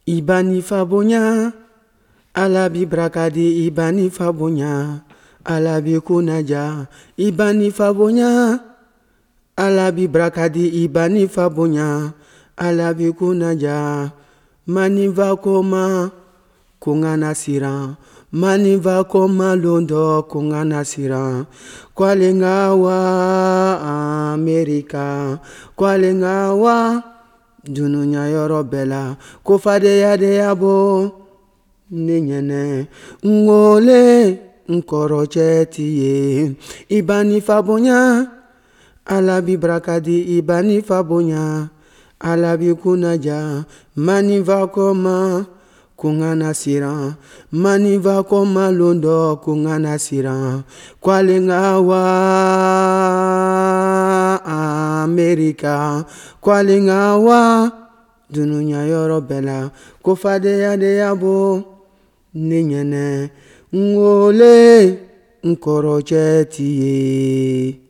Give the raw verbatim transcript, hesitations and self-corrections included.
Ibani fabonya, alabi brakadi ibani fabonya, alabi kunaja, ibani fabonya, alabi brakadi ibani fabonya, alabi kunaja, maniva koma kungana sira, maniva koma londo kungana sira, kwalengawa Amerika, kwalengawa dununya yoro bela, kofade ya de yabo, ninyene, ngole, nkoro chetiye, ibani fabonya, alabi brakadi ibani fabonya, alabi kunaja, maniva koma, kungana sira, maniva koma londo kungana sira, kwalengawa Amerika, kwalengawa dununya yoro bela, kofade ya de yabo, ninyene, ngole, nkoro chetiye.